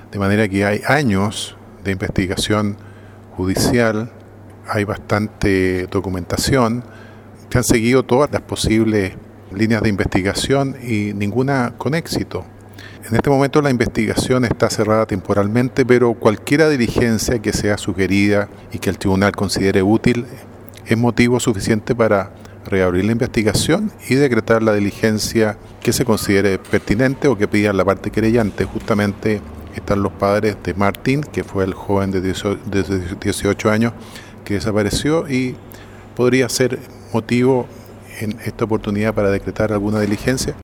de manera que hay años de investigación judicial, hay bastante documentación, se han seguido todas las posibles líneas de investigación y ninguna con éxito. En este momento la investigación está cerrada temporalmente, pero cualquier diligencia que sea sugerida y que el tribunal considere útil es motivo suficiente para reabrir la investigación y decretar la diligencia que se considere pertinente o que pida la parte querellante. Justamente están los padres de Martín, que fue el joven de 18 años que desapareció, y podría ser motivo en esta oportunidad para decretar alguna diligencia.